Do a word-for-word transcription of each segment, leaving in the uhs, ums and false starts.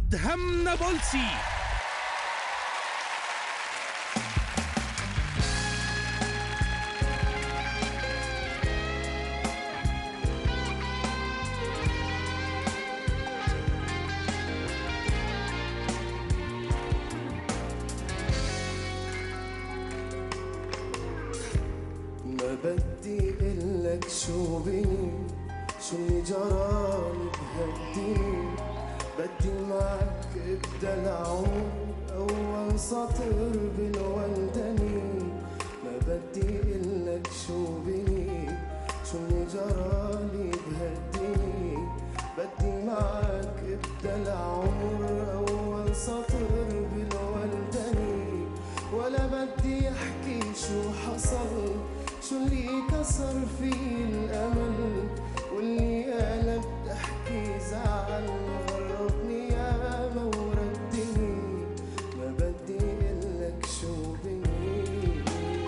أدهم نابلسي. ما بدي قلك شو بيني، شو اللي جرالي بهالدنيا. بدي معك ابدا العمر اول سطر بالولدني. ما بدي قلك شو بيني، شو اللي جرالي بهالدنيا. بدي معك ابدا العمر اول سطر بالولدني. ولا بدي احكي شو حصل، شو اللي كسر في الأمل، واللي أنا بدي أحكي زعل غربني ياما وردني. ما بدي قلك شو بني.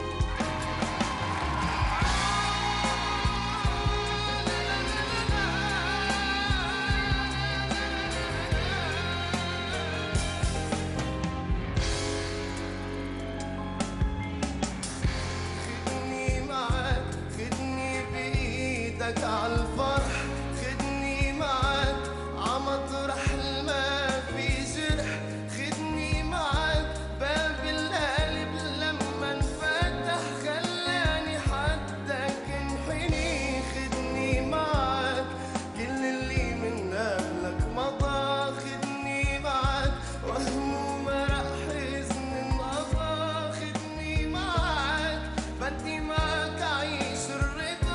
عالفرح خدني معك عمطرح الما في جرح. خدني معك باب القلب لما انفتح خلاني حدك انحني. خدني معك كل اللي من قبلك مضى. خدني معك وهم مرق حزن انقضى. خدني معك بدي معك اعيش الرضا.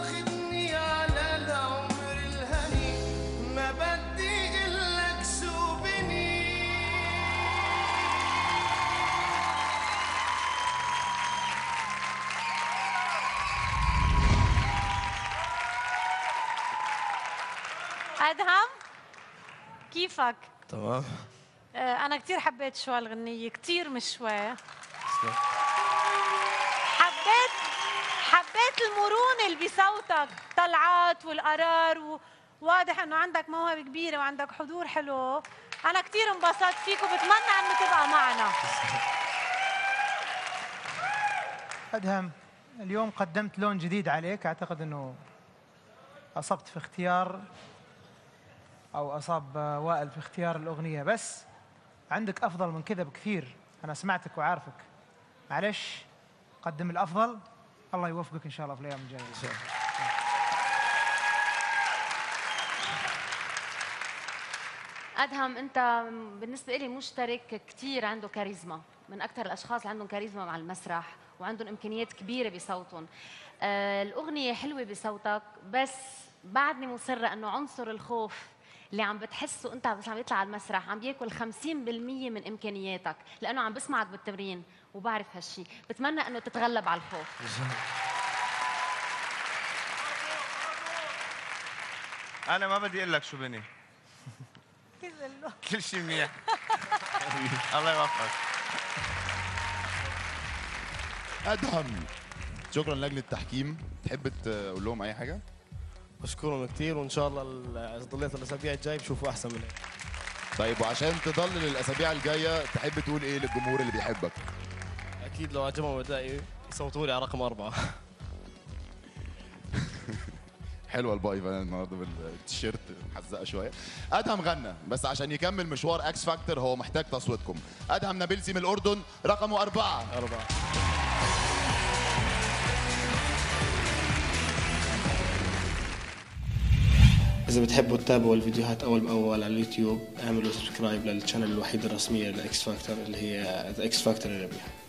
أدهم كيفك؟ تمام. آه أنا كتير حبيت شو هالغنية، كتير مش شوي. حبيت حبيت المرونة اللي بصوتك، طلعات والقرار، وواضح إنه عندك موهبة كبيرة وعندك حضور حلو. أنا كتير انبسطت فيك وبتمنى إنه تبقى معنا. أدهم، اليوم قدمت لون جديد عليك، أعتقد إنه أصبت في اختيار أو أصاب وائل في اختيار الأغنية، بس عندك أفضل من كذا بكثير. أنا سمعتك وعارفك، معلش قدم الأفضل. الله يوفقك إن شاء الله في الأيام الجاية. إن شاء الله. أدهم، أنت بالنسبة لي مشترك كتير، عنده كاريزما، من أكثر الأشخاص اللي عندهم كاريزما مع المسرح وعندهم إمكانيات كبيرة بصوتهم. آه الأغنية حلوة بصوتك، بس بعدني مصرة إنه عنصر الخوف اللي عم بتحسه انت بس عم يطلع على المسرح عم بياكل خمسين بالمية من امكانياتك، لانه عم بسمعك بالتمرين وبعرف هالشيء. بتمنى انه تتغلب على الخوف. انا ما بدي اقول لك شو بني. كل شيء منيح. الله يوفقك. أدهم، شكرا لجنة التحكيم. تحب تقول لهم اي حاجه؟ بشكرهم كثير، وان شاء الله ظلية الاسابيع الجاي بشوفوا احسن من هيك. طيب، وعشان تضلل الاسابيع الجايه تحب تقول ايه للجمهور اللي بيحبك؟ اكيد لو عجبهم ادائي يصوتوا لي على رقم أربعة. حلوه الباي بقى النهارده بالتيشيرت محزقه شويه. ادهم غنى، بس عشان يكمل مشوار اكس فاكتور هو محتاج تصويتكم. ادهم نابلسي من الاردن، رقمه أربعة. أربعة. إذا بتحبوا تتابعوا الفيديوهات أول بأول على اليوتيوب، اعملوا سبسكرايب للشانل الوحيدة الرسمية لإكس فاكتور اللي هي إكس فاكتور أرابيا.